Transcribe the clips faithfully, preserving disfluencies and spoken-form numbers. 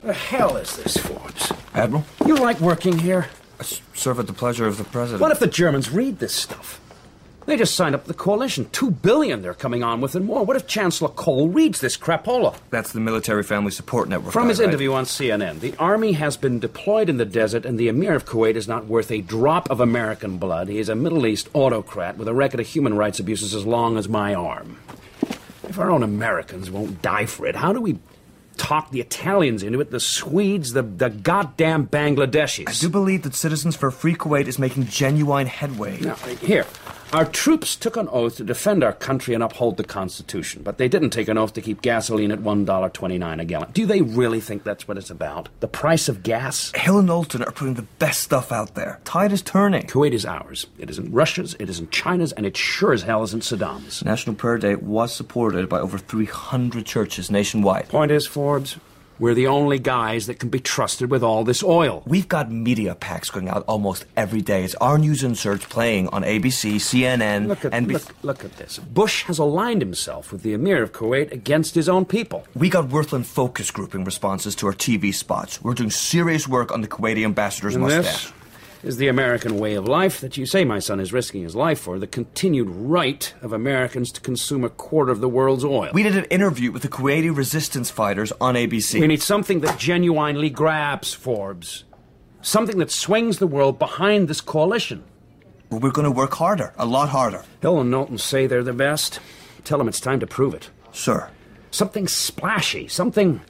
The hell is this, Forbes? Admiral? You like working here? I s- serve at the pleasure of the President. What if the Germans read this stuff? They just signed up the coalition. Two billion they're coming on with and more. What if Chancellor Kohl reads this crapola? That's the Military Family Support Network. From guy, his right? interview on C N N, the army has been deployed in the desert and the Emir of Kuwait is not worth a drop of American blood. He is a Middle East autocrat with a record of human rights abuses as long as my arm. If our own Americans won't die for it, how do we talk the Italians into it, the Swedes, the, the goddamn Bangladeshis? I do believe that Citizens for a Free Kuwait is making genuine headway. Now, here, our troops took an oath to defend our country and uphold the Constitution, but they didn't take an oath to keep gasoline at one dollar twenty-nine a gallon. Do they really think that's what it's about? The price of gas? Hill and Knowlton are putting the best stuff out there. Tide is turning. Kuwait is ours. It isn't Russia's, it isn't China's, and it sure as hell isn't Saddam's. National Prayer Day was supported by over three hundred churches nationwide. Point is, Forbes, we're the only guys that can be trusted with all this oil. We've got media packs going out almost every day. It's our news inserts playing on A B C, C N N, Look at, N B C. look, look at this. Bush has aligned himself with the Emir of Kuwait against his own people. We got Wirthlin focus grouping responses to our T V spots. We're doing serious work on the Kuwaiti ambassador's And mustache. this is the American way of life that you say my son is risking his life for, the continued right of Americans to consume a quarter of the world's oil. We did an interview with the Kuwaiti resistance fighters on A B C. We need something that genuinely grabs Forbes. Something that swings the world behind this coalition. Well, we're going to work harder, a lot harder. Hill and Knowlton say they're the best. Tell them it's time to prove it. Sir. Something splashy, something...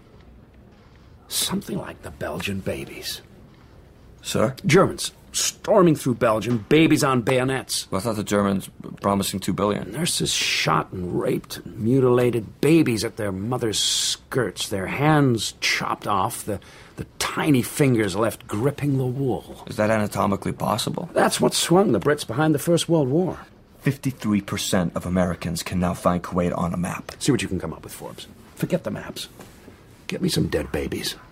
something like the Belgian babies. Sir? Germans storming through Belgium, babies on bayonets. Well, I thought the Germans were promising two billion. Nurses shot and raped and mutilated, babies at their mothers' skirts, their hands chopped off, the, the tiny fingers left gripping the wool. Is that anatomically possible? That's what swung the Brits behind the First World War. fifty-three percent of Americans can now find Kuwait on a map. See what you can come up with, Forbes. Forget the maps. Get me some dead babies.